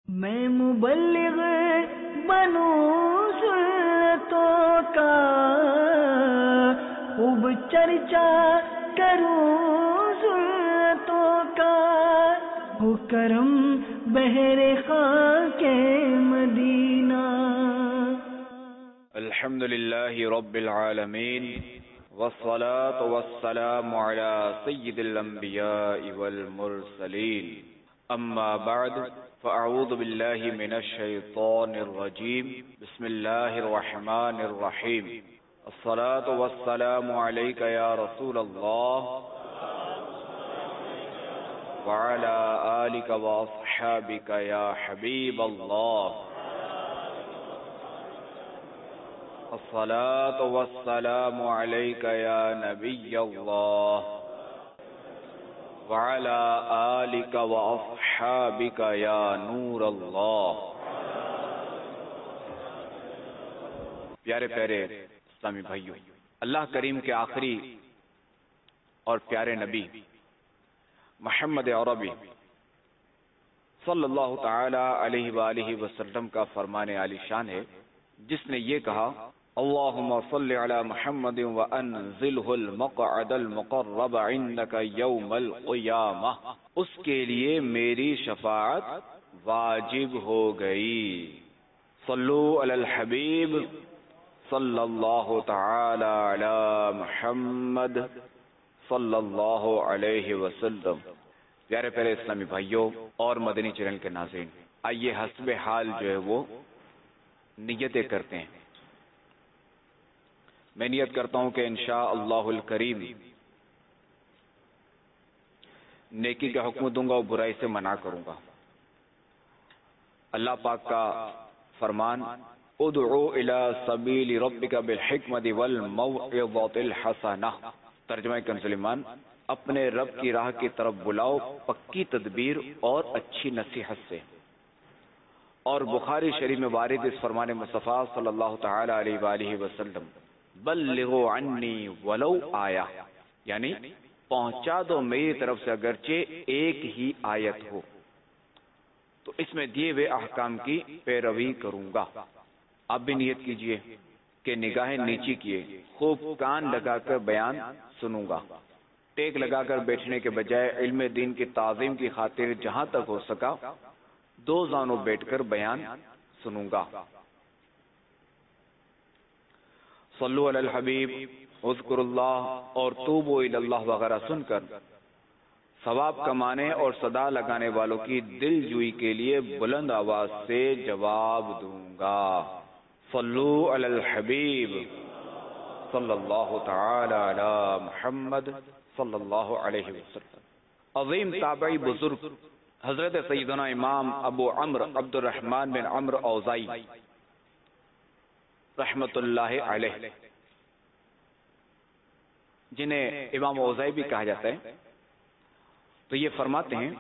میں مبلغ بنوں سنتوں کا، خوب چرچا کروں سنتوں کا، ہو کرم بہر خاک مدینہ۔ الحمد للہ رب العالمین، والصلاة والسلام على سید الانبیاء والمرسلین، اما بعد فاعوذ باللہ من الشیطان الرجیم، بسم اللہ الرحمن الرحیم۔ الصلاة والسلام علیک یا رسول اللہ وعلى آلک واصحابک یا حبیب اللہ۔ الصلاة والسلام علیک یا نبی اللہ وعلى آلک واصحابک یا نور اللہ۔ پیارے پیارے اسلامی بھائیوں، اللہ کریم کے آخری اور پیارے نبی محمد عربی صلی اللہ تعالی علیہ وآلہ وسلم کا فرمان عالی شان ہے، جس نے یہ کہا: اللہم صل علی محمد وانزلہ المقعد المقرب عندک یوم القیامہ۔ اس کے لیے میری شفاعت واجب ہو گئی۔ صلو علی الحبیب صلی اللہ تعالی علی محمد صلی اللہ علیہ وسلم۔ پیارے پیارے اسلامی بھائیوں اور مدنی چینل کے ناظرین، آئیے حسب حال جو ہے وہ نیتیں کرتے ہیں۔ میں نیت کرتا ہوں کہ انشاءاللہ الکریم نیکی کا حکم دوں گا اور برائی سے منع کروں گا۔ اللہ پاک کا فرمان: ادعو الی سبیل ربک بالحکمت والموعظۃ الحسنہ۔ ترجمہ کنز ایمان: اپنے رب کی راہ کی طرف بلاؤ پکی تدبیر اور اچھی نصیحت سے۔ اور بخاری شریف میں وارد اس فرمان مصطفیٰ صلی اللہ تعالی علیہ وآلہ وسلم: بلغوا عنی ولو آیہ، یعنی پہنچا دو میری طرف سے اگرچہ ایک ہی آیت ہو، تو اس میں دیے ہوئے احکام کی پیروی کروں گا۔ آپ بھی نیت کیجئے کہ نگاہیں نیچی کیے خوب کان لگا کر بیان سنوں گا، ٹیک لگا کر بیٹھنے کے بجائے علم دین کی تعظیم کی خاطر جہاں تک ہو سکا دو زانوں بیٹھ کر بیان سنوں گا۔ صلو علی الحبیب، اذکر اللہ اور توبوا الی اللہ وغیرہ سن کر ثواب کمانے اور صدا لگانے والوں کی دل جوئی کے لیے بلند آواز سے جواب دوں گا۔ صلو علی الحبیب صلی اللہ تعالی علی محمد صلی اللہ علیہ وسلم۔ عظیم تابعی بزرگ حضرت سیدنا امام ابو عمرو عبد الرحمن بن عمرو اوزائی رحمت اللہ علیہ، جنہیں امام اوزائی بھی کہا جاتا ہے، تو یہ فرماتے ہیں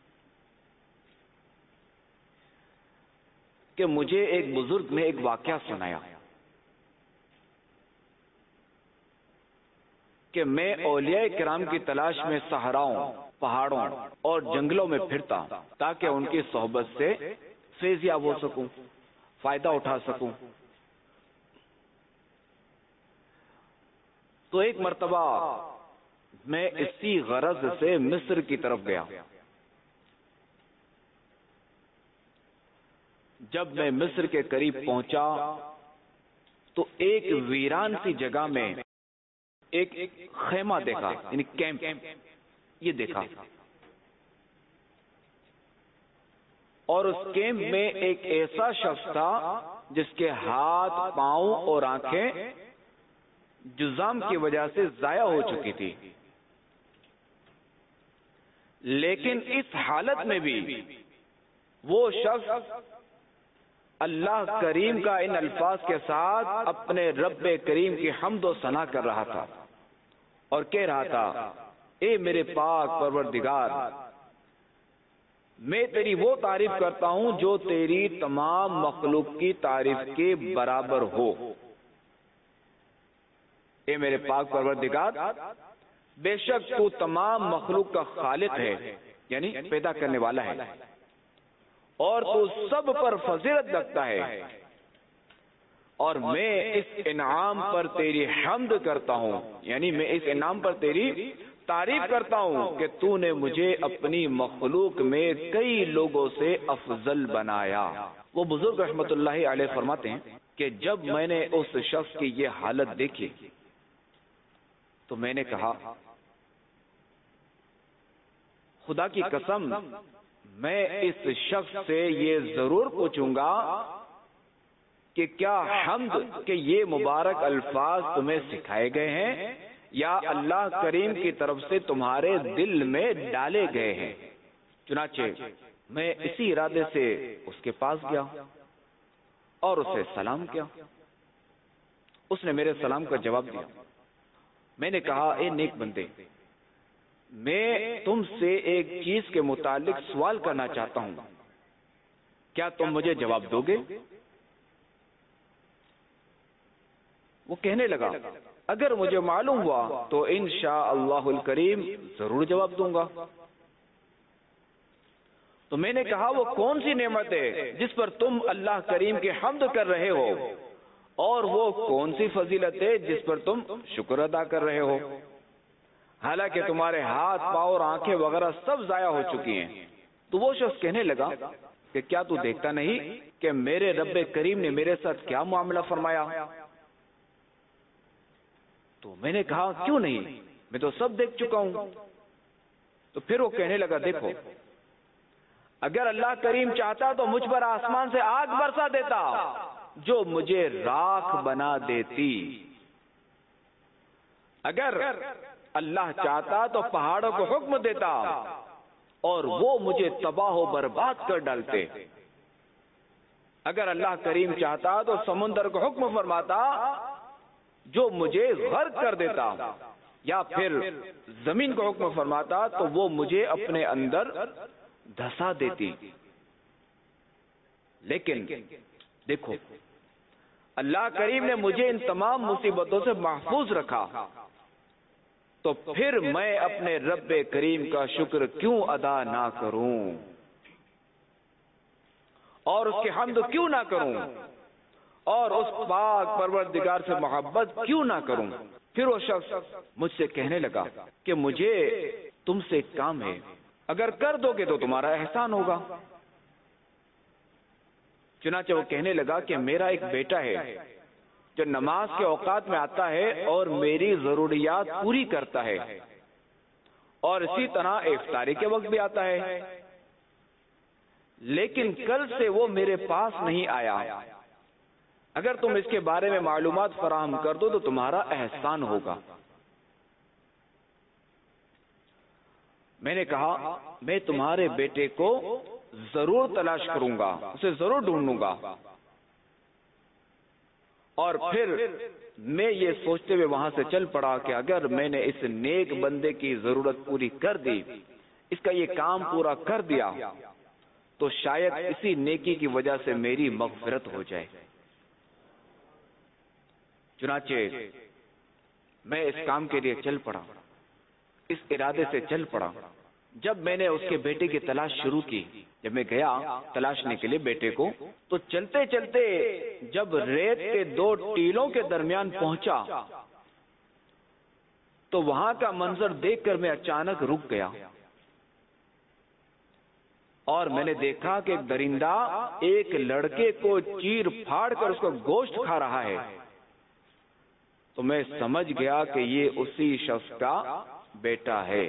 کہ مجھے ایک بزرگ نے ایک واقعہ سنایا کہ میں اولیاء کرام کی تلاش میں صحراؤں، پہاڑوں اور جنگلوں میں پھرتا تاکہ ان کی صحبت سے فیض یاب ہو سکوں، فائدہ اٹھا سکوں۔ تو ایک مرتبہ میں اسی غرض سے مصر کی طرف گیا۔ جب میں مصر کے قریب پہنچا تو ایک ویران سی جگہ میں ایک خیمہ دیکھا، یعنی کیمپ یہ دیکھا، اور اس کیمپ میں ایک ایسا شخص تھا جس کے ہاتھ، پاؤں اور آنکھیں جزام کی وجہ سے ضائع ہو چکی تھی، لیکن اس حالت میں بھی وہ شخص اللہ کریم کا ان الفاظ کے ساتھ اپنے رب کریم کی حمد و ثنا کر رہا تھا اور کہہ رہا تھا: اے میرے پاک پروردگار، میں تیری وہ تعریف کرتا ہوں جو تیری تمام مخلوق کی تعریف کے برابر ہو۔ اے میرے پاک پروردگار، بے شک تو تمام مخلوق کا خالق ہے، یعنی پیدا کرنے والا ہے، اور تو سب پر فضیلت رکھتا ہے، اور میں اس انعام پر تیری حمد کرتا ہوں، یعنی میں اس انعام پر تیری تعریف کرتا ہوں کہ تو نے مجھے اپنی مخلوق میں کئی لوگوں سے افضل بنایا۔ وہ بزرگ رحمت اللہ علیہ فرماتے ہیں کہ جب میں نے اس شخص کی یہ حالت دیکھی تو میں نے کہا خدا کی قسم میں اس شخص سے یہ ضرور پوچھوں گا کہ کیا حمد کے یہ مبارک الفاظ تمہیں سکھائے گئے ہیں یا اللہ کریم کی طرف سے تمہارے دل میں ڈالے گئے ہیں؟ چنانچہ میں اسی ارادے سے اس کے پاس گیا اور اسے سلام کیا۔ اس نے میرے سلام کا جواب دیا۔ میں نے کہا اے نیک بندے، میں تم سے ایک چیز کے متعلق سوال کرنا چاہتا ہوں، کیا تم مجھے جواب دو گے؟ وہ کہنے لگا اگر مجھے معلوم ہوا تو انشاءاللہ الکریم ضرور جواب دوں گا۔ تو میں نے کہا وہ کون سی نعمت ہے جس پر تم اللہ کریم کی حمد کر رہے ہو، اور وہ کون سی فضیلت ہے جس پر تم شکر ادا کر رہے ہو، حالانکہ تمہارے ہاتھ پاؤں اور آنکھیں وغیرہ سب ضائع ہو چکی ہیں؟ تو وہ شخص کہنے لگا کہ کیا تو دیکھتا نہیں کہ میرے رب کریم نے میرے ساتھ کیا معاملہ فرمایا؟ تو میں نے کہا کیوں نہیں، میں تو سب دیکھ چکا ہوں۔ تو پھر وہ کہنے لگا دیکھو، اگر اللہ کریم چاہتا تو مجھ پر آسمان سے آگ برسا دیتا جو مجھے راکھ بنا دیتی، اگر اللہ چاہتا تو پہاڑوں کو حکم دیتا اور وہ مجھے تباہ و برباد کر ڈالتے، اگر اللہ کریم چاہتا تو سمندر کو حکم فرماتا جو مجھے غرق کر دیتا، یا پھر زمین کو حکم فرماتا تو وہ مجھے اپنے اندر دھسا دیتی۔ لیکن دیکھو اللہ کریم نے مجھے ان تمام مصیبتوں سے محفوظ رکھا، تو پھر میں اپنے رب کریم کا شکر کیوں ادا نہ کروں اور اس کی حمد کیوں نہ کروں اور اس پاک پروردگار سے محبت کیوں نہ کروں؟ پھر وہ شخص مجھ سے کہنے لگا کہ مجھے تم سے ایک کام ہے، اگر کر دو گے تو تمہارا احسان ہوگا۔ چنانچہ وہ کہنے لگا کہ میرا ایک بیٹا ہے جو نماز کے اوقات میں آتا ہے اور میری ضروریات پوری کرتا ہے، اور اسی طرح افطاری کے وقت بھی آتا ہے، لیکن کل سے وہ میرے پاس نہیں آیا، اگر تم اس کے بارے میں معلومات فراہم کر دو تو تمہارا احسان ہوگا۔ میں نے کہا میں تمہارے بیٹے کو ضرور تلاش کروں گا، اسے ضرور ڈھونڈوں گا۔ اور پھر میں یہ سوچتے ہوئے وہاں سے چل پڑا کہ اگر میں نے اس نیک بندے کی ضرورت پوری کر دی، اس کا یہ کام پورا کر دیا، تو شاید اسی نیکی کی وجہ سے میری مغفرت ہو جائے۔ چنانچہ میں اس کام کے لیے چل پڑا، اس ارادے سے چل پڑا۔ جب میں نے اس کے بیٹے کی تلاش شروع کی، جب میں گیا تلاشنے کے لیے بیٹے کو، تو چلتے چلتے جب ریت کے دو ٹیلوں کے درمیان پہنچا تو وہاں کا منظر دیکھ کر میں اچانک رک گیا، اور میں نے دیکھا کہ ایک درندہ ایک لڑکے کو چیر پھاڑ کر اس کا گوشت کھا رہا ہے۔ تو میں سمجھ گیا کہ یہ اسی شخص کا بیٹا ہے،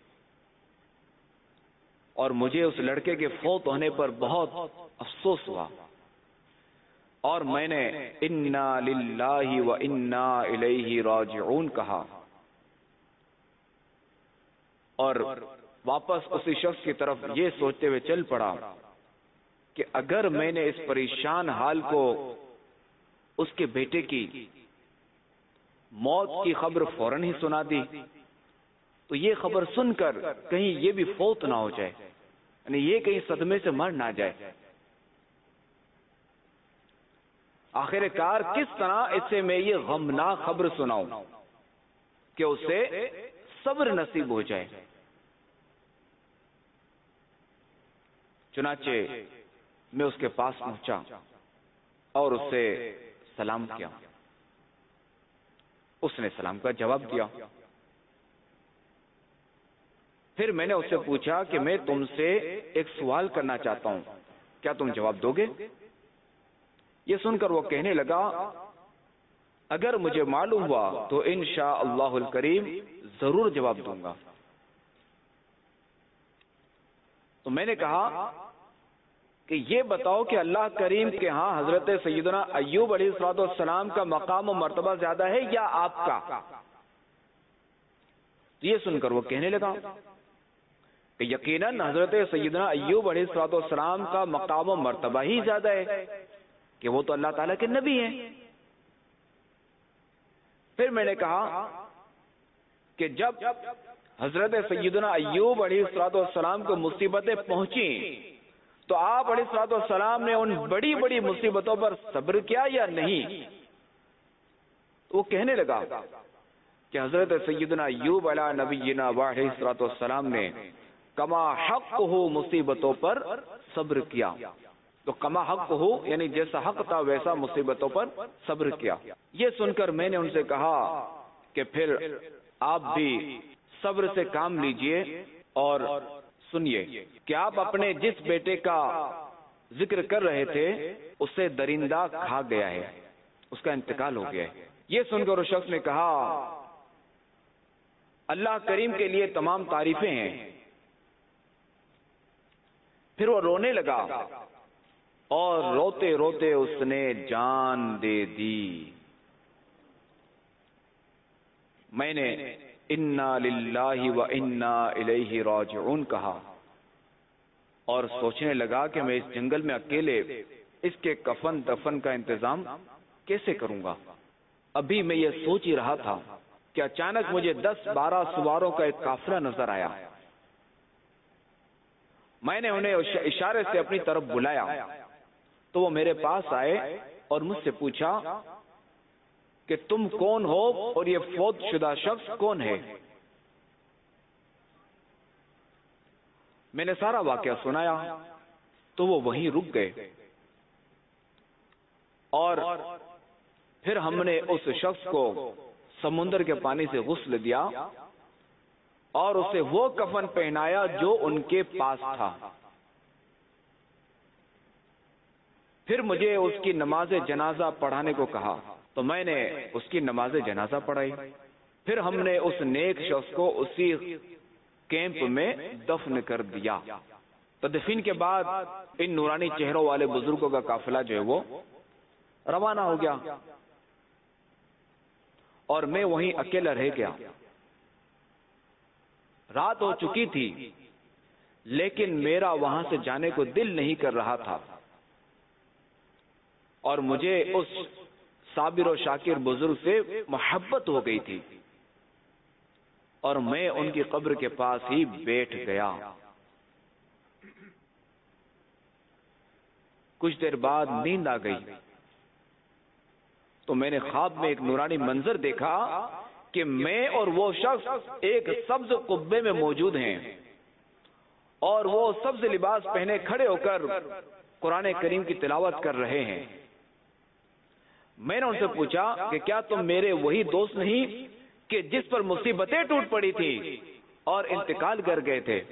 اور مجھے اس لڑکے کے فوت ہونے پر بہت افسوس ہوا، اور میں نے انا للہ و انا الیہ راجعون کہا، اور واپس اسی شخص کی طرف یہ سوچتے ہوئے چل پڑا کہ اگر میں نے اس پریشان حال کو اس کے بیٹے کی موت کی خبر فوراً ہی سنا دی تو یہ خبر سن کر کہیں یہ بھی فوت نہ ہو جائے، یعنی یہ کہیں صدمے سے مر نہ جائے۔ آخر کار کس طرح اسے میں یہ غمناک خبر سناؤں کہ اسے صبر نصیب ہو جائے۔ چنانچہ میں اس کے پاس پہنچا اور اس سے سلام کیا. اس نے سلام کا جواب دیا. پھر میں نے اس سے پوچھا کہ میں تم سے ایک سوال کرنا چاہتا ہوں, کیا تم جواب دو گے؟ یہ سن کر وہ کہنے لگا, اگر مجھے معلوم ہوا تو انشاءاللہ الکریم ضرور جواب دوں گا. تو میں نے کہا کہ یہ بتاؤ کہ اللہ کریم کے ہاں حضرت سیدنا ایوب علیہ السلام کا مقام و مرتبہ زیادہ ہے یا آپ کا؟ یہ سن کر وہ کہنے لگا کہ یقیناً حضرت سیدنا ایوب علیہ السلام کا مقام و مرتبہ ہی زیادہ ہے کہ وہ تو اللہ تعالیٰ کے نبی ہیں. پھر میں نے کہا کہ جب حضرت سیدنا ایوب علیہ السلام کو مصیبتیں پہنچی تو آپ علیہ السلام نے ان بڑی بڑی مصیبتوں پر صبر کیا یا نہیں؟ تو وہ کہنے لگا کہ حضرت سیدنا ایوب علیہ نبینا علیہ السلام نے کما حق ہو مصیبتوں پر صبر کیا. تو کما حق ہو یعنی جیسا حق تھا ویسا مصیبتوں پر صبر کیا. یہ سن کر میں نے ان سے کہا کہ پھر آپ بھی صبر سے کام لیجئے اور سنیے کہ آپ اپنے جس بیٹے کا ذکر کر رہے تھے اسے درندہ کھا گیا ہے, اس کا انتقال ہو گیا ہے. یہ سن کر اس شخص نے کہا اللہ کریم کے لیے تمام تعریفیں ہیں. پھر وہ رونے لگا اور روتے روتے اس نے جان دے دی. میں نے انا للہ و انا الیہ راجعون کہا اور سوچنے لگا کہ میں اس جنگل میں اکیلے اس کے کفن دفن کا انتظام کیسے کروں گا. ابھی میں یہ سوچ ہی رہا تھا کہ اچانک مجھے 10-12 سواروں کا ایک قافلہ نظر آیا. میں نے انہیں اشارے سے اپنی طرف بلایا تو وہ میرے پاس آئے اور مجھ سے پوچھا کہ تم کون ہو اور یہ فوت شدہ شخص کون ہے؟ میں نے سارا واقعہ سنایا تو وہ وہیں رک گئے اور پھر ہم نے اس شخص کو سمندر کے پانی سے غسل دیا اور اسے وہ کفن پہنایا جو ان کے پاس تھا. پھر مجھے اس کی نماز جنازہ پڑھانے کو کہا تو میں نے اس کی نماز جنازہ پڑھائی. پھر ہم نے اس نیک شخص کو اسی کیمپ میں دفن کر دیا. تدفین کے بعد ان نورانی چہروں والے بزرگوں کا قافلہ جو ہے وہ روانہ ہو گیا اور میں وہیں اکیلا رہ گیا. رات ہو چکی تھی لیکن میرا وہاں سے جانے کو دل نہیں کر رہا تھا اور مجھے اس صابر و شاکر بزرگ سے محبت ہو گئی تھی اور میں ان کی قبر کے پاس ہی بیٹھ گیا. کچھ دیر بعد نیند آ گئی تو میں نے خواب میں ایک نورانی منظر دیکھا کہ میں اور وہ شخص ایک سبز قبے میں موجود ہیں اور وہ سبز لباس پہنے کھڑے ہو کر قرآن کریم کی تلاوت کر رہے ہیں. میں نے ان سے پوچھا کہ کیا تم میرے وہی دوست نہیں کہ جس پر مصیبتیں ٹوٹ پڑی تھی اور انتقال کر گئے تھے؟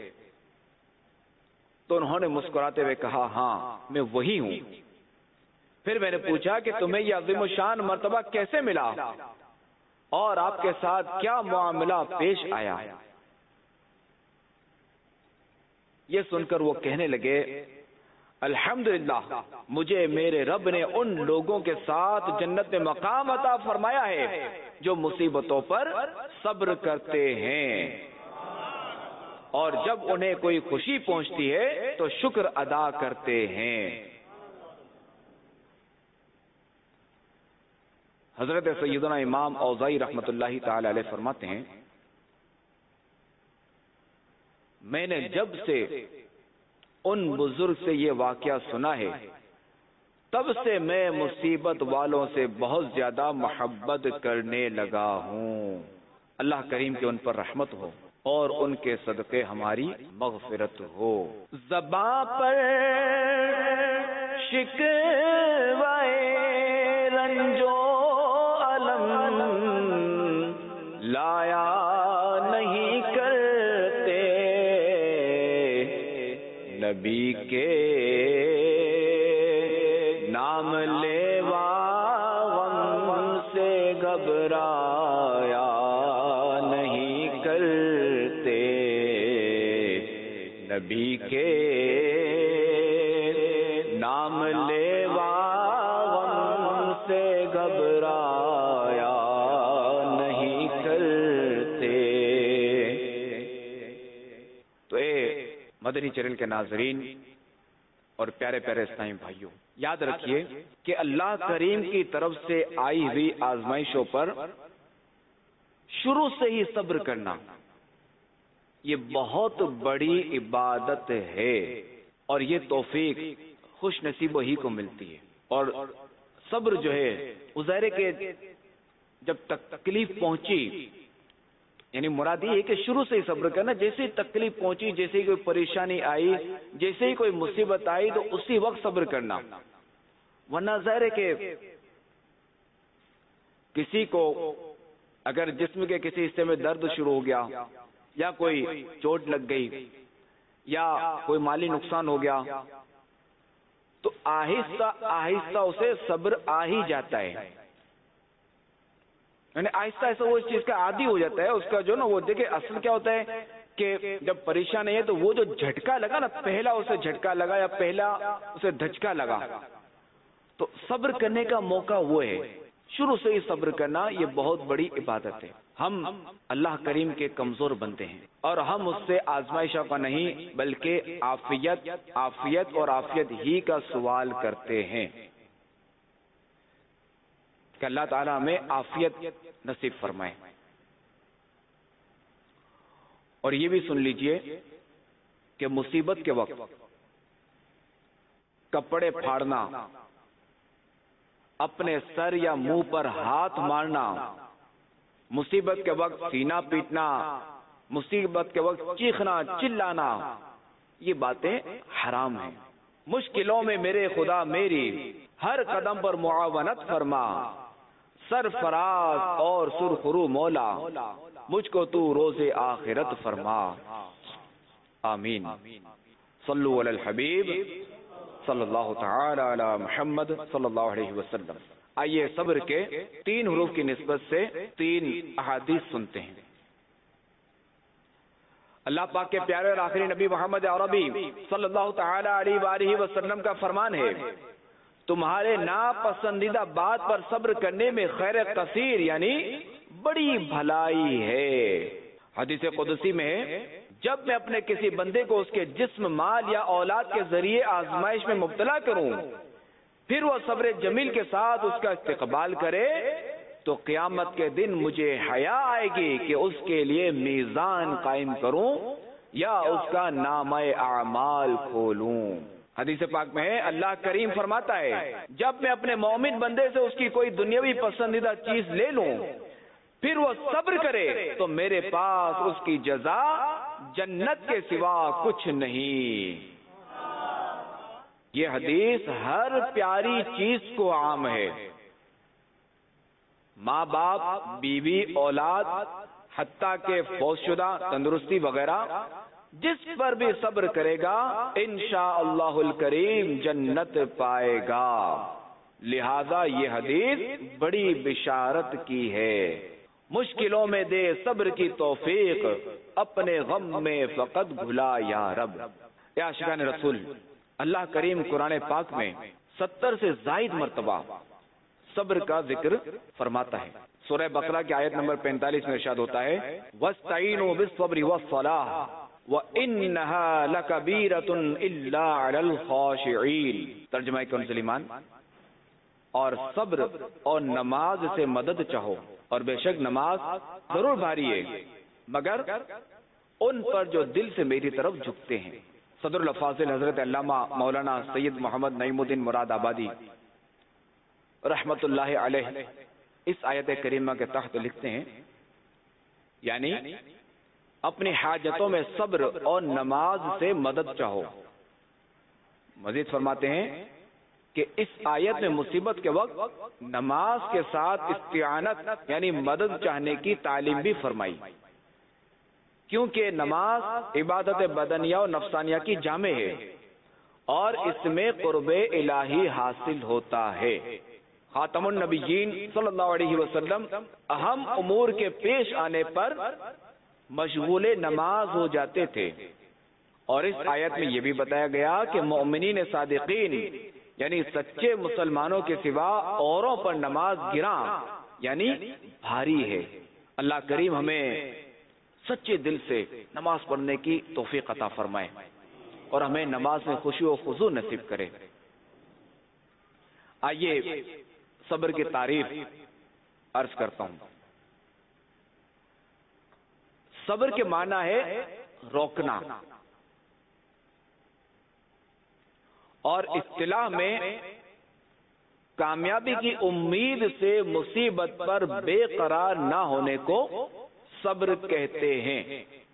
تو انہوں نے مسکراتے ہوئے کہا ہاں میں وہی ہوں. پھر میں نے پوچھا کہ تمہیں یہ عظیم الشان مرتبہ کیسے ملا اور آپ کے ساتھ کیا معاملہ پیش آیا؟ یہ سن کر وہ کہنے لگے الحمدللہ مجھے میرے رب نے ان لوگوں کے ساتھ جنت میں مقام عطا فرمایا ہے جو مصیبتوں پر صبر کرتے ہیں اور جب انہیں کوئی خوشی پہنچتی ہے تو شکر ادا کرتے ہیں. حضرت سیدنا امام اوزائی رحمت اللہ تعالی علیہ فرماتے ہیں میں نے جب سے ان بزرگ سے یہ واقعہ سنا ہے تب سے میں مصیبت والوں سے بہت زیادہ محبت کرنے لگا ہوں. اللہ کریم کی ان پر رحمت ہو اور ان کے صدقے ہماری مغفرت ہو. زباں پر شکوائے رنجو علم لایا نہیں کرتے، نبی کے نام لیوا غم سے گھبرایا نہیں کرتے، نبی کے نام لیوا غم سے گھبرایا نہیں کرتے۔ تو اے مدنی چینل کے ناظرین اور پیارے پیارے اسلامی بھائیوں، یاد رکھیے کہ اللہ کریم کی طرف سے آئی ہوئی آزمائشوں پر شروع سے ہی صبر کرنا یہ بہت بڑی عبادت ہے، اور یہ توفیق خوش نصیبوں ہی کو ملتی ہے۔ اور صبر جو ہے ظاہر ہے کہ جب تکلیف پہنچی، یعنی مراد یہ ہے کہ شروع سے ہی صبر کرنا، جیسے ہی تکلیف پہنچی، جیسے ہی کوئی پریشانی آئی، جیسے ہی کوئی مصیبت آئی تو اسی وقت صبر کرنا، ورنہ ظاہر ہے کہ کسی کو اگر جسم کے کسی حصے میں درد شروع ہو گیا، یا کوئی چوٹ لگ گئی، یا کوئی مالی نقصان ہو گیا، تو آہستہ آہستہ اسے صبر آ ہی جاتا ہے، یعنی آہستہ آہستہ وہ اس چیز کا عادی ہو جاتا ہے۔ اس کا جو نا وہ دیکھیں اصل کیا ہوتا ہے کہ جب پریشانی ہے تو وہ جو جھٹکا لگا نا، پہلا اسے جھٹکا لگا یا پہلا اسے دھچکا لگا، تو صبر کرنے کا موقع وہ ہے۔ شروع سے ہی صبر کرنا یہ بہت بڑی عبادت ہے۔ ہم اللہ کریم کے کمزور بندے ہیں، اور ہم اس سے آزمائشوں کا نہیں بلکہ عافیت اور عافیت ہی کا سوال کرتے ہیں کہ اللہ تعالیٰ ہمیں عافیت نصیب فرمائے۔ اور یہ بھی سن لیجئے کہ مصیبت کے وقت کپڑے پھاڑنا، اپنے سر یا منہ پر ہاتھ مارنا، مصیبت کے وقت سینہ پیٹنا، مصیبت کے وقت چیخنا چلانا، یہ باتیں حرام ہیں۔ مشکلوں میں میرے خدا میری ہر قدم پر معاونت فرما، سرفراز اور سرخرو مولا مجھ کو تو روز آخرت فرما، آمین۔ صلو علی الحبیب صلی اللہ تعالی علی محمد صلی اللہ علیہ وسلم۔ آئیے صبر کے 3 حروف کی نسبت سے 3 احادیث سنتے ہیں۔ اللہ پاک کے پیارے اور آخری نبی محمد عربی صلی اللہ تعالی علیہ وآلہ وسلم کا فرمان ہے، تمہارے ناپسندیدہ بات پر صبر کرنے میں خیر کثیر یعنی بڑی بھلائی ہے۔ حدیث قدسی میں ہے، جب میں اپنے کسی بندے کو اس کے جسم، مال یا اولاد کے ذریعے آزمائش میں مبتلا کروں، پھر وہ صبر جمیل کے ساتھ اس کا استقبال کرے، تو قیامت کے دن مجھے حیا آئے گی کہ اس کے لیے میزان قائم کروں یا اس کا نامہ اعمال کھولوں۔ حدیث پاک میں ہے، اللہ کریم فرماتا ہے، جب میں اپنے مومن بندے سے اس کی کوئی دنیاوی پسندیدہ چیز لے لوں، پھر وہ صبر کرے تو میرے پاس اس کی جزا جنت کے سوا کچھ نہیں۔ یہ حدیث ہر پیاری چیز کو عام ہے، ماں باپ، بیوی، اولاد، حتیٰ کہ فوت شدہ، تندرستی وغیرہ، جس پر بھی صبر کرے گا انشاءاللہ الکریم جنت پائے گا۔ لہذا یہ حدیث بڑی بشارت کی ہے۔ مشکلوں میں دے صبر کی توفیق، اپنے غم میں فقط بھلا یا رب۔ یا عاشقان رسول، اللہ کریم قرآن پاک میں 70 سے زائد مرتبہ صبر کا ذکر فرماتا ہے۔ سورہ بقرہ کی آیت نمبر 45 میں ارشاد ہوتا ہے، وَاسْتَعِينُوا بِالصَّبْرِ وَالصَّلَاةِ وَإِنَّهَا لَكَبِيرَةٌ إِلَّا عَلَى الْخَاشِعِينَ۔ ترجمہ کنزُ ایمان، اور صبر اور نماز سے مدد چاہو، اور بے شک نماز ضرور بھاری ہے مگر ان پر جو دل سے میری طرف جھکتے ہیں۔ صدر الافاضل حضرت علامہ مولانا سید محمد نعیم الدین مراد آبادی رحمت اللہ علیہ اس آیت کریمہ کے تحت لکھتے ہیں، یعنی اپنی حاجتوں میں صبر اور نماز سے مدد چاہو۔ مزید فرماتے ہیں، کہ اس آیت میں مصیبت کے وقت نماز کے ساتھ استعانت یعنی مدد چاہنے کی تعلیم بھی فرمائی، کیونکہ نماز عبادت بدنیہ و نفسانیہ کی جامع ہے اور اس میں قرب الہی حاصل ہوتا ہے۔ خاتم النبیین صلی اللہ علیہ وسلم اہم امور کے پیش آنے پر مشغول نماز ہو جاتے تھے، اور اس آیت میں یہ بھی بتایا گیا کہ مومنین صادقین یعنی سچے مسلمانوں کے سوا اوروں پر نماز گراں یعنی بھاری ہے۔ اللہ کریم ہمیں سچے دل سے نماز پڑھنے کی توفیق عطا فرمائے اور ہمیں نماز میں خشوع و خضوع نصیب کرے۔ آئیے صبر کی تعریف عرض کرتا ہوں۔ صبر کے معنی ہے روکنا، اور اصطلاح میں کامیابی کی امید سے مصیبت پر بے قرار نہ ہونے کو صبر کہتے ہیں۔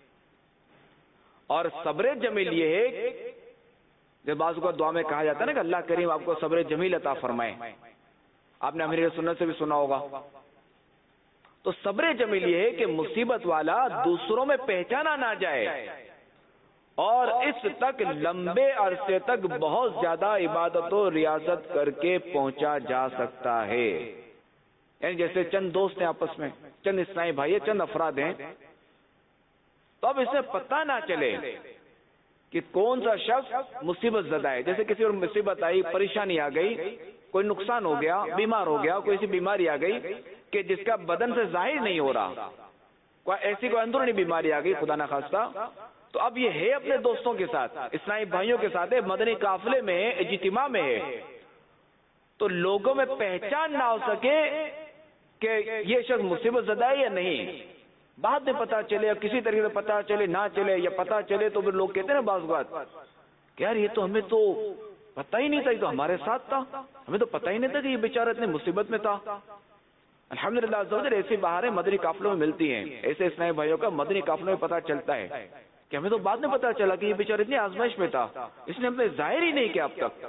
اور صبر جمیل یہ ہے، جب بعض کو دعا میں کہا جاتا ہے نا کہ اللہ کریم آپ کو صبر جمیل عطا فرمائے، آپ نے امیر سنت سے بھی سنا ہوگا، تو صبر جمیل یہ ہے کہ مصیبت والا دوسروں میں پہچانا نہ جائے اور اس تک لمبے عرصے تک بہت زیادہ عبادت و ریاضت کر کے پہنچا جا سکتا ہے۔ یعنی جیسے چند دوست ہیں آپس میں، چند اسلامی بھائی، چند افراد ہیں، تو اب اسے پتہ نہ چلے کہ کون سا شخص مصیبت زدہ ہے۔ جیسے کسی اور مصیبت آئی، پریشانی آ گئی، کوئی نقصان ہو گیا، بیمار ہو گیا، کوئی ایسی بیماری آ گئی کہ جس کا بدن سے ظاہر نہیں ہو رہا، کوئی اندرونی بیماری آ گئی خدا نخواستہ، تو اب یہ ہے اپنے دوستوں کے ساتھ، اسلامی بھائیوں کے ساتھ ہے، مدنی قافلے میں ہے، اجتماع میں ہے، تو لوگوں میں پہچان نہ ہو سکے کہ یہ شخص مصیبت زدہ ہے یا نہیں، بعد میں پتہ چلے یا کسی طریقے سے پتہ چلے نہ چلے، یا پتہ چلے تو پھر لوگ کہتے ہیں نا بعض بات کہ یار یہ تو ہمیں تو پتہ ہی نہیں تھا، یہ تو ہمارے ساتھ تھا، ہمیں تو پتہ ہی نہیں تھا کہ یہ بیچارہ اتنے مصیبت میں تھا۔ الحمدللہ عزوجل ایسی بہاریں مدنی قافلوں میں ملتی ہیں، ایسے اسلامی بھائیوں کا مدنی قافلوں میں پتہ چلتا ہے کہ ہمیں تو بعد میں پتہ چلا کہ یہ بیچارہ اتنی آزمائش میں تھا، اس نے ہم نے ظاہر ہی نہیں کیا اب تک۔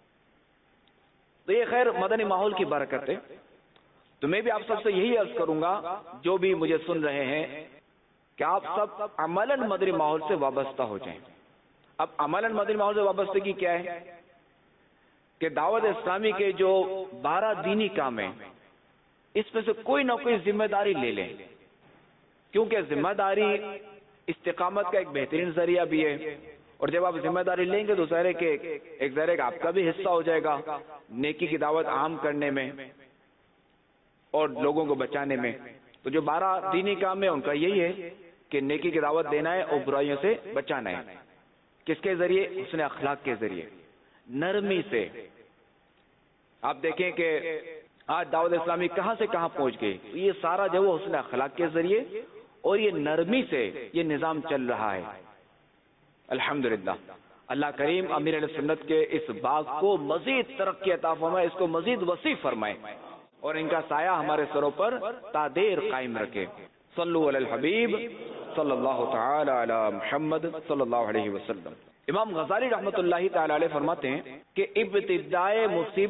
تو یہ خیر مدنی ماحول کی برکت ہے۔ تو میں بھی آپ سب سے یہی عرض کروں گا جو بھی مجھے سن رہے ہیں کہ آپ سب عملاً مدنی ماحول سے وابستہ ہو جائیں۔ اب عملاً مدنی ماحول سے وابستگی کیا ہے کہ دعوت اسلامی کے جو 12 دینی کام ہیں اس میں سے کوئی نہ کوئی ذمہ داری لے لیں، کیونکہ ذمہ داری استقامت کا ایک بہترین ذریعہ بھی ہے، اور جب آپ ذمہ داری لیں گے تو ظاہر ہے کہ ایک ذرا آپ کا بھی حصہ ہو جائے گا نیکی کی دعوت عام کرنے میں اور لوگوں کو بچانے میں۔ تو جو 12 دینی کام ہیں ان کا یہی ہے کہ نیکی کی دعوت دینا ہے اور برائیوں سے بچانا ہے۔ کس کے ذریعے؟ حسن اخلاق کے ذریعے، نرمی سے۔ آپ دیکھیں کہ آج دعوت اسلامی کہاں سے کہاں پہنچ گئی، یہ سارا جو وہ حسن اخلاق کے ذریعے اور یہ نرمی سے یہ نظام چل رہا ہے الحمدللہ۔ اللہ کریم امیر علیہ سنت کے اس باغ کو مزید ترقی عطا فرمائے، اس کو مزید وسیع فرمائے اور ان کا سایہ ہمارے سروں پر تا دیر قائم رکھے۔ صلو علی الحبیب صلی اللہ تعالی علی محمد صلی اللہ علیہ وسلم۔ امام غزالی رحمۃ اللہ تعالی علیہ فرماتے ہیں کہ ابتدائے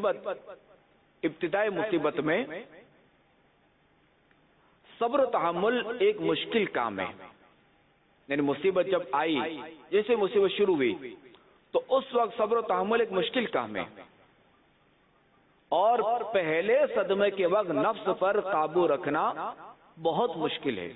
مصیبت میں صبر و تحمل ایک مشکل کام ہے۔ یعنی مصیبت جب آئی، جیسے مصیبت شروع ہوئی تو اس وقت صبر و تحمل ایک مشکل کام ہے، اور پہلے صدمے کے وقت نفس پر قابو رکھنا بہت مشکل ہے۔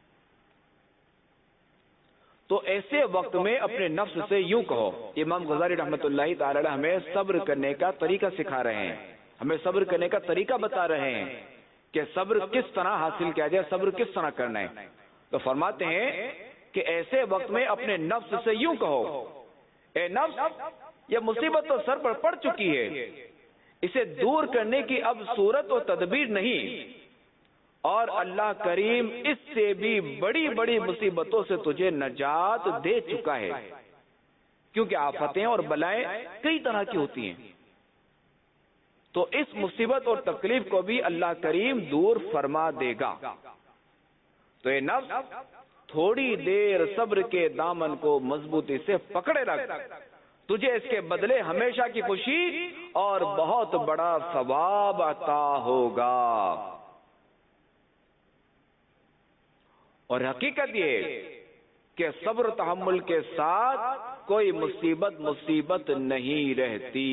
تو ایسے وقت میں اپنے نفس سے یوں کہو، امام غزالی رحمۃ اللہ تعالی علیہ ہمیں صبر کرنے کا طریقہ سکھا رہے ہیں، ہمیں صبر کرنے کا طریقہ بتا رہے ہیں کہ صبر کس طرح حاصل کیا جائے، صبر کس طرح کرنا ہے۔ تو فرماتے ہیں کہ ایسے وقت میں اپنے نفس سے یوں کہو، اے نفس یہ مصیبت تو سر پر پڑ چکی ہے، اسے دور کرنے کی اب صورت و تدبیر نہیں، اور اللہ کریم اس سے بھی بڑی بڑی مصیبتوں سے تجھے نجات دے چکا ہے، کیونکہ آفتیں اور بلائیں کئی طرح کی ہوتی ہیں، تو اس مصیبت اور تکلیف کو بھی اللہ کریم دور فرما دے گا۔ تو اے نفس تھوڑی دیر صبر کے دامن کو مضبوطی سے پکڑے رکھ، تجھے اس کے بدلے ہمیشہ کی خوشی اور بہت بڑا ثواب عطا ہوگا۔ اور حقیقت یہ کہ صبر و تحمل کے ساتھ کوئی مصیبت نہیں رہتی۔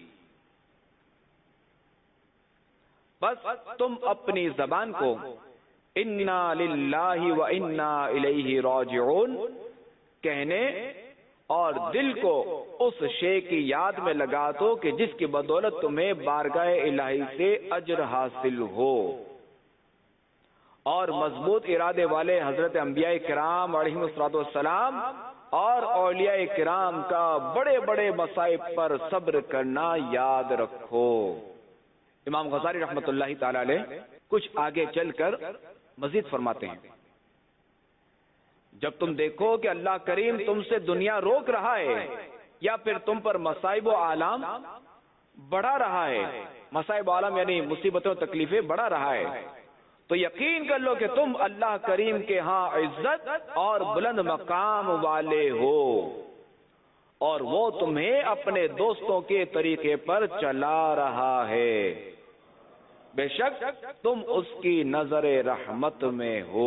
بس تم اپنی زبان کو انا للہ و انا الیہ راجعون کہنے اور دل کو اس شے کی یاد میں لگا دو کہ جس کی بدولت تمہیں بارگاہ الہی سے اجر حاصل ہو۔ اور مضبوط ارادے والے حضرت انبیاء کرام علیہم السلام اور اولیاء کرام کا بڑے بڑے مصائب پر صبر کرنا یاد رکھو۔ امام غزالی رحمۃ اللہ تعالی علیہ کچھ آگے چل کر مزید فرماتے ہیں، جب تم دیکھو کہ اللہ کریم تم سے دنیا روک رہا ہے یا پھر تم پر مصائب و آلام بڑھا رہا ہے، مصائب و آلام یعنی مصیبتیں و تکلیفیں بڑھا رہا ہے، تو یقین کر لو کہ تم اللہ کریم کے ہاں عزت اور بلند مقام والے ہو، اور وہ تمہیں اپنے دوستوں کے طریقے پر چلا رہا ہے، بے شک تم اس کی نظر رحمت میں ہو۔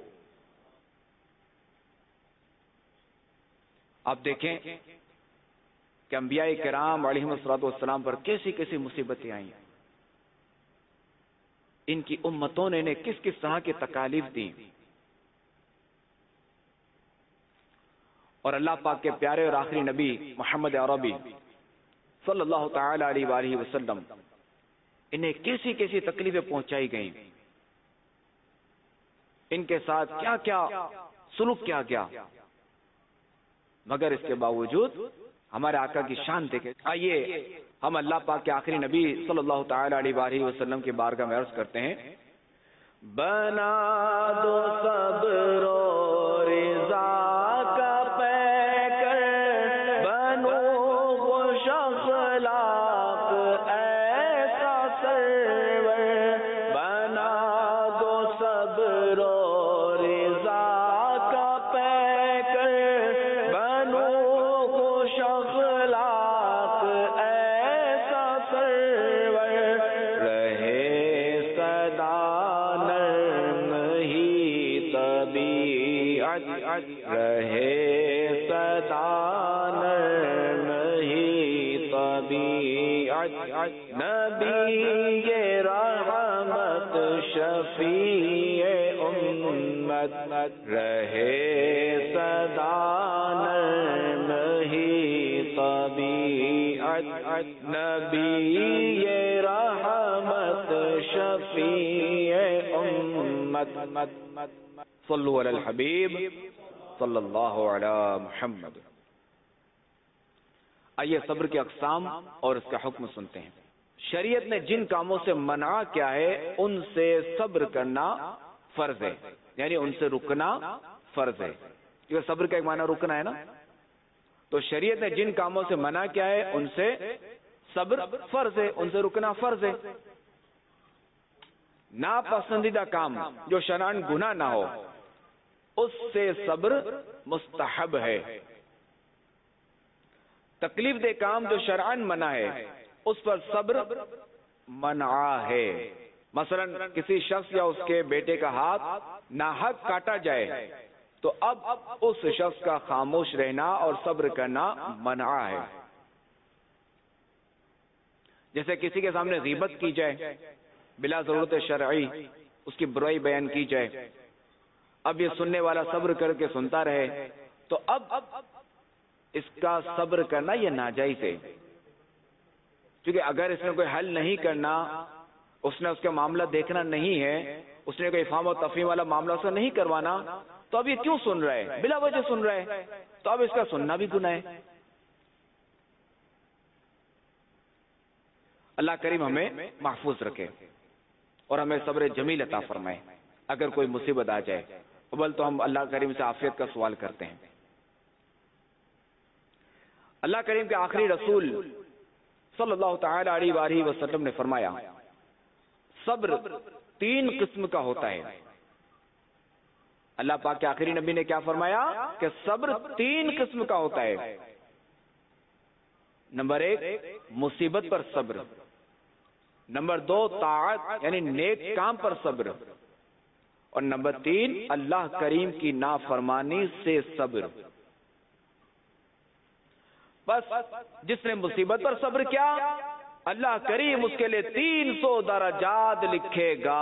آپ دیکھیں کہ انبیاء کرام علیہم السلام پر کیسی کیسی مصیبتیں آئیں، ان کی امتوں نے انہیں کس کس طرح کی تکالیف دی، اور اللہ پاک کے پیارے اور آخری نبی محمد عربی صلی اللہ تعالی علیہ وآلہ وسلم انہیں کیسی کیسی تکلیفیں پہنچائی گئیں، ان کے ساتھ کیا کیا سلوک کیا گیا، مگر اس کے باوجود ہمارے آقا کی شان دیکھیں۔ آئیے ہم اللہ پاک کے آخری نبی صلی اللہ تعالی علیہ وآلہ وسلم کی بارگاہ میں عرض کرتے ہیں، بنا دو صبر و رضا کا پیکر، بنو خوش اخلاق ایسا سرور، بنا دو صبر و رضا کا پیکر، بنو خوش اخلاق ایسا سرور، رہے سدا نرم ہی طبیعت، رہے سدا نرم ہی طبیعت، نبی رحمت شفیع امت، رہے سدا نرم ہی طبیعت، نبی رحمت شفیع امت، صلو علی الحبیب صلی اللہ علی محمد۔ آئیے صبر کے اقسام اور اس کا حکم سنتے ہیں۔ شریعت نے جن کاموں سے منع کیا ہے ان سے صبر کرنا فرض ہے، یعنی ان سے رکنا فرض ہے، کیونکہ صبر کا ایک معنی رکنا ہے نا، تو شریعت نے جن کاموں سے منع کیا ہے ان سے صبر فرض ہے، ان سے رکنا فرض ہے۔ ناپسندیدہ کام جو شرعاً گناہ نہ ہو اس سے صبر مستحب ہے، تکلیف دہ کام جو شرعاً منع ہے اس پر صبر منع ہے۔ مثلا کسی شخص یا اس کے بیٹے کا ہاتھ ناحق کاٹا جائے تو اب اس شخص کا خاموش رہنا اور صبر کرنا منع ہے۔ جیسے کسی کے سامنے غیبت کی جائے بلا ضرورت شرعی، اس کی برائی بیان کی جائے، اب یہ سننے والا صبر کر کے سنتا رہے تو اب اس کا صبر کرنا یہ ناجائز ہے، کیونکہ اگر اس نے کوئی حل نہیں کرنا، اس نے اس کا معاملہ دیکھنا نہیں ہے، اس نے کوئی افہام و تفہیم والا معاملہ اس سے نہیں کروانا، تو اب یہ کیوں سن رہا ہے؟ بلا وجہ سن رہا ہے، تو اب اس کا سننا بھی گناہ ہے۔ اللہ کریم ہمیں محفوظ رکھے اور ہمیں صبر جمیل عطا فرمائے۔ اگر کوئی مصیبت آ جائے اول تو ہم اللہ کریم سے عافیت کا سوال کرتے ہیں۔ اللہ کریم کے آخری رسول صلی اللہ تعالی علیہ وآلہ وسلم نے فرمایا صبر 3 قسم کا ہوتا ہے۔ اللہ پاک کے آخری نبی نے کیا فرمایا کہ صبر 3 قسم کا ہوتا ہے۔ نمبر 1 مصیبت پر صبر، نمبر 2 طاعت یعنی نیک کام پر صبر، اور نمبر 3 اللہ کریم کی نافرمانی سے صبر۔ بس جس نے مصیبت پر صبر کیا، اللہ کریم اس کے لیے 300 درجات لکھے گا،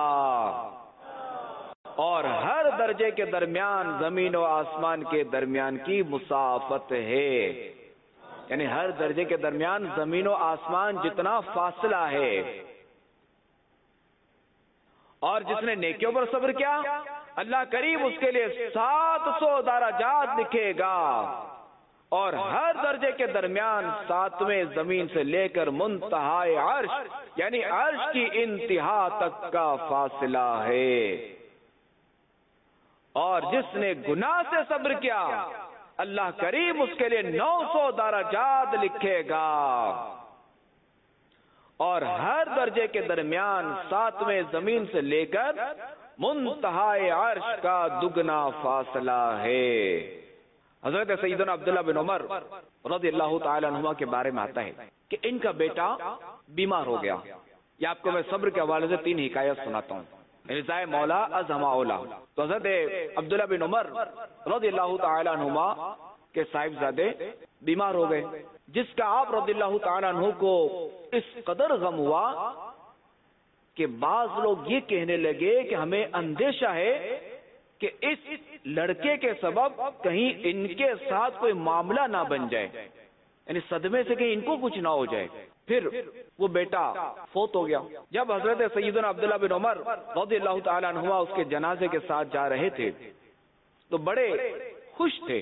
اور ہر درجے کے درمیان زمین و آسمان کے درمیان کی مسافت ہے، یعنی ہر درجے کے درمیان زمین و آسمان جتنا فاصلہ ہے۔ اور جس نے نیکیوں پر صبر کیا، اللہ کریم اس کے لیے 700 درجات لکھے گا، اور ہر درجے کے درمیان 7ویں زمین سے لے کر منتہائے عرش یعنی عرش کی انتہا تک کا فاصلہ ہے۔ اور جس نے گناہ سے صبر کیا، اللہ کریم اس کے لیے 900 درجات لکھے گا، اور ہر درجے کے درمیان 7ویں زمین سے لے کر منتہائے عرش کا دگنا فاصلہ ہے۔ حضرت سیدنا عبداللہ بن عمر رضی اللہ تعالی عنہما کے بارے میں آتا ہے کہ ان کا بیٹا بیمار ہو گیا۔ یہ آپ کو میں صبر کے حوالے سے 3 حکایت سناتا ہوں۔ رضائے مولا از ہما اولا۔ تو حضرت عبداللہ بن عمر رضی اللہ تعالی عنہما کے صاحبزادے بیمار ہو گئے، جس کا آپ رضی اللہ تعالی عنہ کو اس قدر غم ہوا کہ بعض لوگ یہ کہنے لگے کہ ہمیں اندیشہ ہے کہ اس لڑکے کے سبب کہیں ان کے ساتھ کوئی معاملہ نہ بن جائے، یعنی صدمے سے کہیں ان کو کچھ نہ ہو جائے۔ پھر وہ بیٹا فوت ہو گیا۔ جب حضرت سیدنا عبداللہ بن عمر رضی اللہ تعالی عنہما اس کے جنازے کے ساتھ جا رہے تھے تو بڑے خوش تھے۔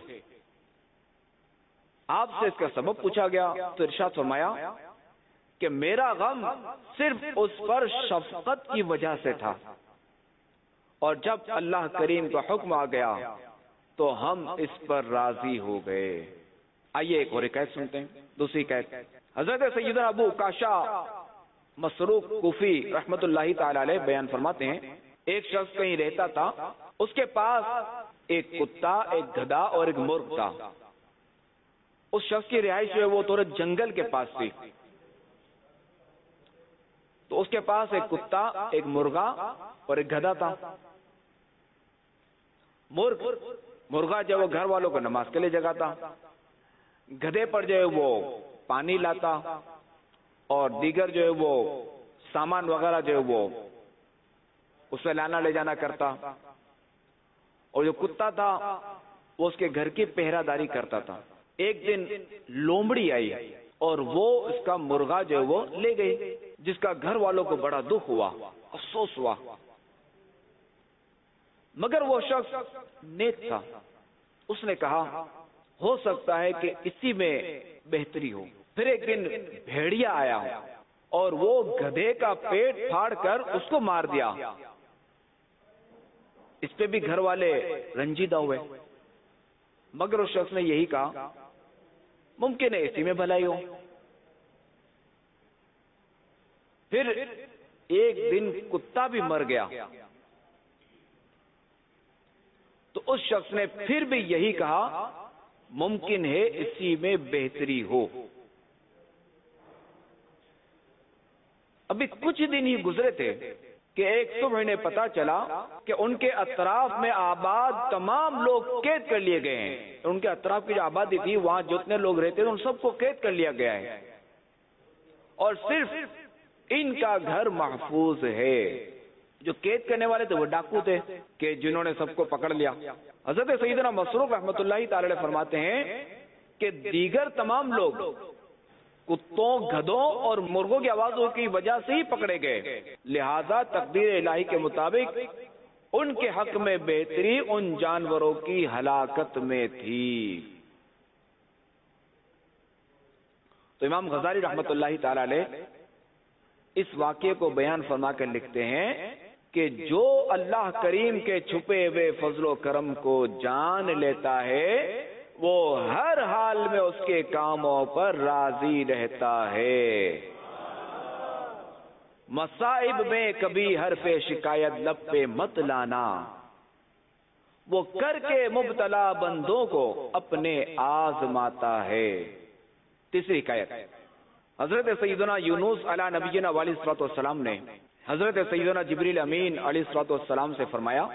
آپ سے اس کا سبب پوچھا گیا تو ارشاد فرمایا کہ میرا غم صرف اس پر شفقت کی وجہ سے تھا، اور جب اللہ کریم کا حکم آ گیا تو ہم اس پر راضی ہو گئے۔ آئیے ایک اور حکایت سنتے ہیں، دوسری حکایت۔ حضرت سیدنا ابو کاشا مسروق کوفی رحمت اللہ تعالی علیہ بیان فرماتے ہیں، ایک شخص کہیں رہتا تھا، اس کے پاس ایک کتا، ایک گدھا اور ایک مرغ تھا۔ اس شخص کی رہائش جو ہے وہ تھوڑے جنگل کے پاس تھی، تو اس کے پاس ایک کتا، ایک مرغا اور ایک گدھا تھا۔ مرغا جو وہ گھر والوں کو نماز کے لیے جگاتا، گدھے پر جو ہے وہ پانی لاتا، اور دیگر جو ہے وہ سامان وغیرہ جو ہے وہ اس میں لانا لے جانا کرتا، اور جو کتا تھا وہ اس کے گھر کی پہرہ داری کرتا تھا۔ ایک دن لومڑی آئی اور وہ اس کا مرغا جو ہے وہ لے گئی، جس کا گھر والوں کو بڑا دکھ ہوا، افسوس ہوا، مگر وہ شخص نیک تھا۔ اس نے کہا ہو سکتا ہے کہ اسی میں بہتری ہو۔ پھر ایک دن بھیڑیا آیا اور وہ گدھے کا پیٹ پھاڑ کر اس کو مار دیا۔ اس پہ بھی گھر والے رنجیدہ ہوئے، مگر اس شخص نے یہی کہا ممکن ہے اسی میں بھلائی ہو۔ پھر ایک دن کتا بھی مر گیا تو اس شخص نے پھر بھی یہی کہا ممکن ہے اسی میں بہتری ہو۔ ابھی کچھ دن ہی گزرے تھے کہ ایک صبح انہیں پتا چلا کہ ان کے اطراف میں آباد تمام لوگ قید کر لیے گئے ہیں۔ ان کے اطراف کی جو آبادی تھی وہاں جتنے لوگ رہتے تھے ان سب کو قید کر لیا گیا ہے، اور صرف ان کا گھر محفوظ ہے۔ جو قید کرنے والے تھے وہ ڈاکو تھے کہ جنہوں نے سب کو پکڑ لیا۔ حضرت سیدنا مسروق رحمت اللہ تعالی علیہ فرماتے ہیں کہ دیگر تمام لوگ کتوں، گدھوں اور مرغوں کی آوازوں کی وجہ سے ہی پکڑے گئے، لہذا تقدیر الہی کے مطابق ان کے حق میں بہتری ان جانوروں کی ہلاکت میں تھی۔ تو امام غزالی رحمت اللہ تعالی علیہ اس واقعے کو بیان فرما کر لکھتے ہیں کہ جو اللہ کریم کے چھپے ہوئے فضل و کرم کو جان لیتا ہے وہ ہر حال میں اس کے کاموں پر راضی رہتا ہے۔ مصائب میں کبھی حرف شکایت لب پہ مت لانا، وہ کر کے مبتلا بندوں کو اپنے آزماتا ہے۔ تیسری حکایت، حضرت سیدنا یونس علی نبینا علیہ الصلوۃ والسلام نے حضرت سیدنا جبریل امین علیہ الصلوۃ والسلام سے فرمایا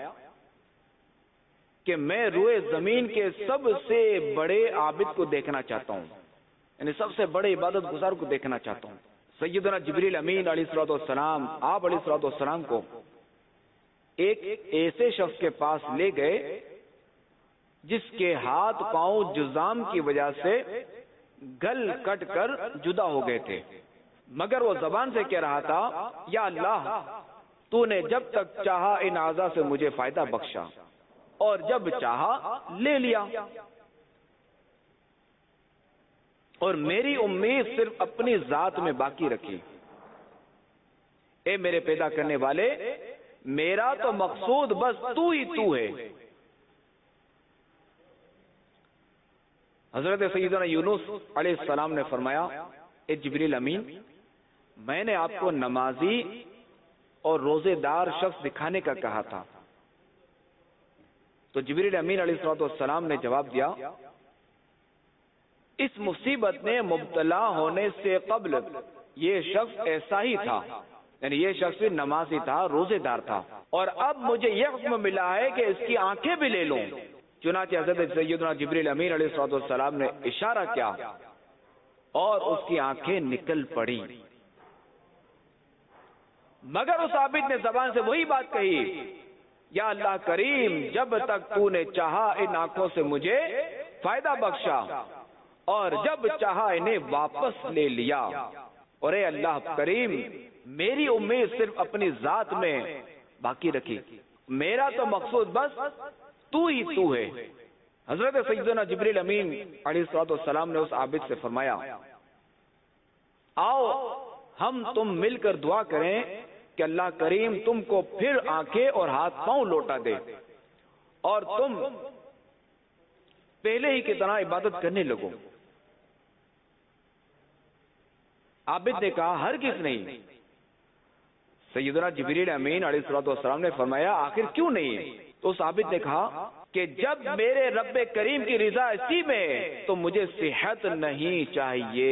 کہ میں روئے زمین کے سب سے بڑے عابد کو دیکھنا چاہتا ہوں، یعنی سب سے بڑے عبادت گزار کو دیکھنا چاہتا ہوں۔ سیدنا جبریل امین علیہ الصلوۃ والسلام آپ علیہ الصلوۃ والسلام کو ایک ایسے شخص کے پاس لے گئے جس کے ہاتھ پاؤں جذام کی وجہ سے گل کٹ کر جدا ہو گئے تھے، مگر وہ زبان سے کہہ رہا تھا یا اللہ تو نے جب تک چاہا ان اعضاء سے مجھے فائدہ بخشا اور جب چاہا لے لیا، اور میری امید صرف اپنی ذات میں باقی رکھی۔ اے میرے پیدا کرنے والے، میرا تو مقصود بس تو ہی تو ہے۔ حضرت سیدنا یونس علیہ السلام نے فرمایا اے جبریل امین، میں نے آپ کو نمازی اور روزے دار شخص دکھانے کا کہا تھا۔ تو جبریل امین علیہ السلام نے جواب دیا اس مصیبت میں مبتلا ہونے سے قبل یہ شخص ایسا ہی تھا، یعنی یہ شخص بھی نمازی تھا، روزے دار تھا، اور اب مجھے یہ حکم ملا ہے کہ اس کی آنکھیں بھی لے لوں۔ چنانچہ حضرت سیدنا جبریل امین علیہ السلام نے اشارہ کیا اور اس کی آنکھیں نکل پڑی، مگر اس عابد نے زبان سے وہی بات کہی یا اللہ کریم جب تک تو نے چاہا ان آنکھوں سے مجھے فائدہ بخشا اور جب چاہا انہیں واپس لے لیا، اور اے اللہ کریم میری امید صرف اپنی ذات میں باقی رکھی، میرا تو مقصود بس تو ہی تو ہے۔ حضرت سیدنا جبریل امین علیہ السلام نے اس عابد سے فرمایا آؤ ہم تم مل کر دعا کریں کہ اللہ کریم تم کو پھر آنکھیں اور ہاتھ پاؤں لوٹا دے اور تم پہلے ہی کی طرح عبادت کرنے لگو۔ عابد نے کہا ہرگز نہیں۔ سیدنا جبریل امین علیہ السلام نے فرمایا آخر کیوں نہیں؟ تو اس عابد نے کہا کہ جب میرے رب کریم کی رضا اسی میں تو مجھے صحت نہیں چاہیے،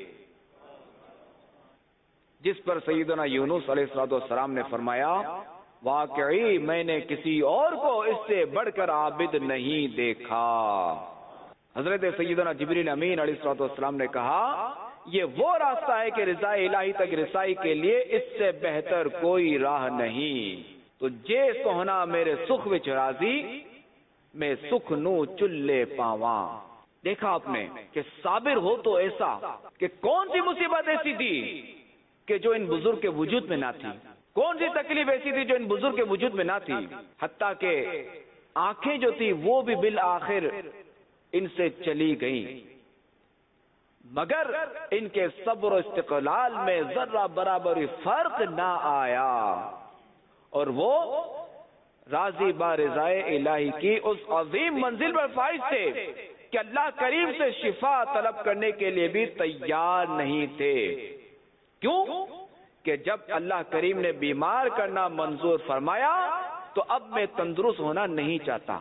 جس پر سیدنا یونس علیہ السلام نے فرمایا واقعی میں نے کسی اور کو اس سے بڑھ کر عابد نہیں دیکھا۔ حضرت سیدنا جبریل امین علیہ السلام نے کہا یہ وہ راستہ ہے کہ رضا الہی تک رسائی کے لیے اس سے بہتر کوئی راہ نہیں۔ تو جے سوہنا میرے سکھ وچ راضی میں سکھ نو چلے پاواں۔ دیکھا آپ نے کہ صابر ہو تو ایسا کہ کون سی مصیبت ایسی تھی کہ جو ان بزرگ کے وجود میں نہ تھی، کون سی تکلیف ایسی تھی جو ان بزرگ کے وجود میں نہ تھی، حتیٰ کہ آنکھیں جو تھی وہ بھی بالآخر ان سے چلی گئیں، مگر ان کے صبر و استقلال میں ذرہ برابر فرق نہ آیا، اور وہ راضی با رضائے الہی کی اس عظیم منزل پر فائز تھے کہ اللہ کریم سے شفا طلب کرنے کے لیے بھی تیار نہیں تھے۔ کیوں کہ جب اللہ کریم نے بیمار کرنا منظور فرمایا تو اب میں تندرست ہونا نہیں چاہتا۔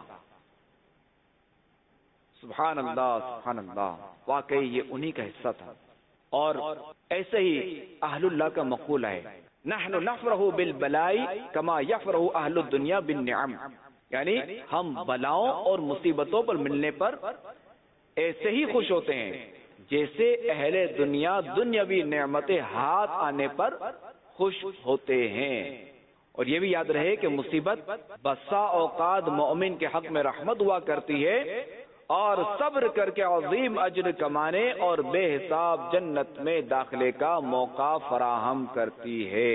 سبحان اللہ سبحان اللہ، واقعی یہ انہی کا حصہ تھا۔ اور ایسے ہی اہل اللہ کا مقولہ ہے نحن نفرح بالبلاء کما یفرح اہل الدنیا بالنعم، یعنی ہم بلاؤں اور مصیبتوں پر ملنے پر ایسے ہی خوش ہوتے ہیں جیسے اہل دنیا دنیاوی نعمتیں ہاتھ آنے پر خوش ہوتے ہیں۔ اور یہ بھی یاد رہے کہ مصیبت بسا اوقات مومن کے حق میں رحمت ہوا کرتی ہے اور صبر کر کے عظیم اجر کمانے اور بے حساب جنت میں داخلے کا موقع فراہم کرتی ہے۔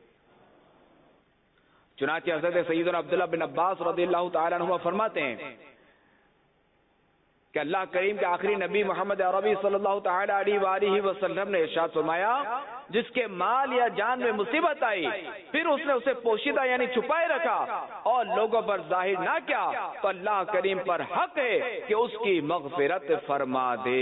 چنانچہ حضرت سیدنا عبداللہ بن عباس رضی اللہ تعالی عنہ فرماتے ہیں کہ اللہ کریم کے آخری نبی محمد عربی صلی اللہ تعالی علیہ وآلہ وسلم نے ارشاد فرمایا جس کے مال یا جان میں مصیبت آئی پھر اس نے اسے پوشیدہ یعنی چھپائے رکھا اور لوگوں پر ظاہر نہ کیا تو اللہ کریم پر حق ہے کہ اس کی مغفرت فرما دے۔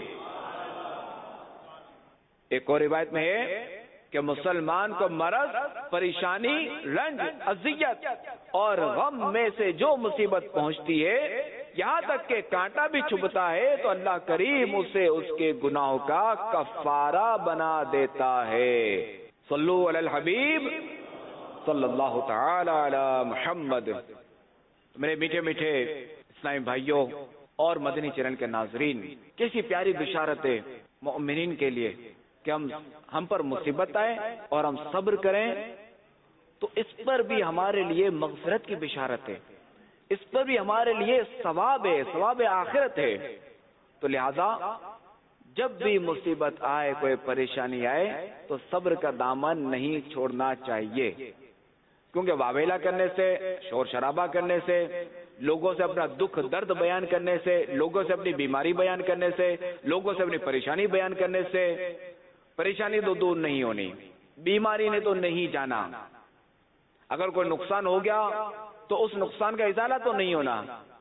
ایک اور روایت میں ہے کہ مسلمان کو مرض، پریشانی، رنج، اذیت اور غم میں سے جو مصیبت پہنچتی ہے یہاں تک کہ کانٹا بھی چبھتا ہے تو اللہ کریم اسے اس کے گناہوں کا کفارہ بنا دیتا ہے۔ صلو علی الحبیب صلی اللہ تعالی علی محمد۔ میرے میٹھے میٹھے اسلامی بھائیوں اور مدنی چینل کے ناظرین، کیسی پیاری بشارت ہے مومنین کے لیے کہ ہم پر مصیبت آئے اور ہم صبر کریں تو اس پر بھی ہمارے لیے مغفرت کی بشارت ہے، اس پر بھی ہمارے لیے ثواب ہے، ثواب آخرت ہے۔ تو لہذا جب بھی مصیبت آئے، کوئی پریشانی آئے تو صبر کا دامن نہیں چھوڑنا چاہیے، کیونکہ واویلا کرنے سے، شور شرابہ کرنے سے، لوگوں سے اپنا دکھ درد بیان کرنے سے، لوگوں سے اپنی بیماری بیان کرنے سے، لوگوں سے اپنی پریشانی بیان کرنے سے پریشانی تو دور نہیں ہونی، بیماری نے تو نہیں جانا، اگر کوئی نقصان ہو گیا تو اس نقصان کا ازالہ تو نہیں ہونا۔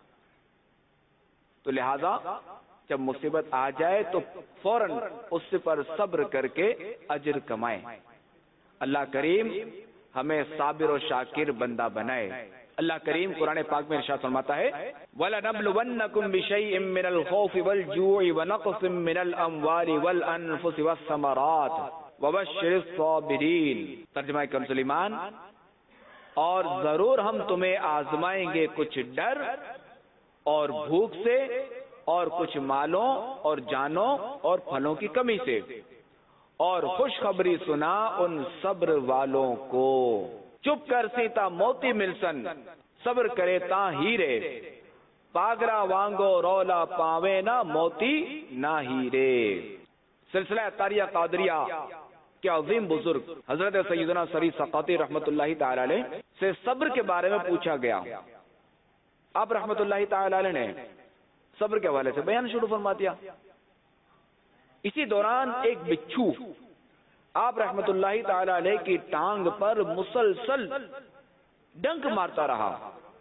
تو لہذا جب مصیبت آ جائے تو فوراً اس پر صبر کر کے اجر کمائیں۔ اللہ کریم ہمیں صابر و شاکر بندہ بنائے۔ اللہ کریم قرآن پاک میں ارشاد فرماتا ہے وَلَنَبْلُوَنَّكُمْ بِشَيْءٍ مِّنَ الْخَوْفِ وَالْجُوعِ وَنَقْصٍ مِّنَ الْأَمْوَالِ وَالْأَنفُسِ وَالثَّمَرَاتِ وَبَشِّرِ الصَّابِرِينَ۔ ترجمہ کنز ایمان، اور ضرور ہم تمہیں آزمائیں گے کچھ ڈر اور بھوک سے، اور کچھ مالوں اور جانوں اور پھلوں کی کمی سے، اور خوشخبری سنا ان صبر والوں کو۔ چپ کر سیتا موتی ملسن، صبر کرے تا ہیرے، پاگرا وانگو رولا پاوے نہ موتی نہ ہیرے۔ سلسلہ اتاریہ قادریہ کے عظیم بزرگ حضرت سیدنا سری سقاطی رحمت اللہ تعالی علیہ سے صبر کے بارے میں پوچھا گیا۔ آپ رحمت اللہ تعالی علیہ نے صبر کے حوالے سے بیان شروع فرما دیا۔ اسی دوران ایک بچھو آپ رحمت اللہ تعالی علیہ کی ٹانگ پر مسلسل ڈنک مارتا رہا،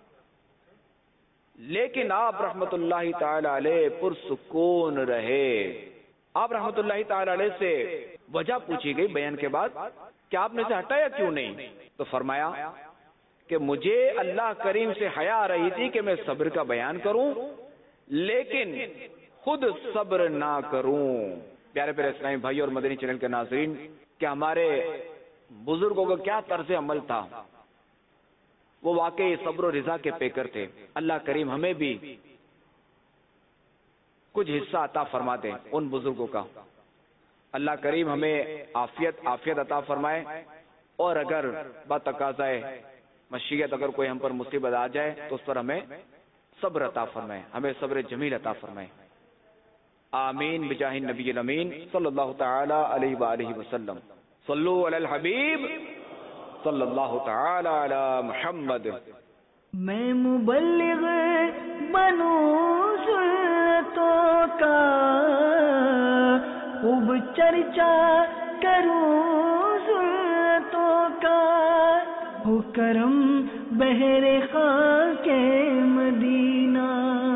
لیکن آپ رحمت اللہ تعالی علیہ پرسکون رہے۔ آپ رحمت اللہ تعالی علیہ سے وجہ پوچھی گئی بیان کے بعد کہ آپ نے اسے ہٹایا کیوں نہیں؟ تو فرمایا کہ مجھے اللہ کریم سے حیا آ رہی تھی کہ میں صبر کا بیان کروں لیکن خود صبر نہ کروں۔ پیارے پیارے اسلامی بھائی اور مدنی چینل کے ناظرین، کہ ہمارے بزرگوں کا کیا طرز عمل تھا، وہ واقعی صبر و رضا کے پیکر تھے۔ اللہ کریم ہمیں بھی کچھ حصہ عطا فرما دے ان بزرگوں کا۔ اللہ کریم ہمیں عافیت عطا فرمائے، اور اگر بتقاضائے مشیت اگر کوئی ہم پر مصیبت آ جائے تو اس پر ہمیں صبر عطا فرمائے، ہمیں صبر جمیل عطا فرمائے۔ آمین بجاہ النبی الامین صلی اللہ تعالی علیہ وآلہ وسلم۔ صلو علی الحبیب صلی اللہ تعالی علی محمد۔ میں مبلغ بنوں سنتوں کا، خوب چرچا کروں سنتوں کا، ہو کرم بہر خاک مدینہ۔